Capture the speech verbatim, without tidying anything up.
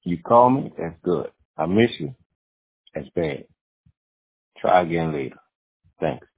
You call me, that's good. I miss you, that's bad. Try again later. Thanks.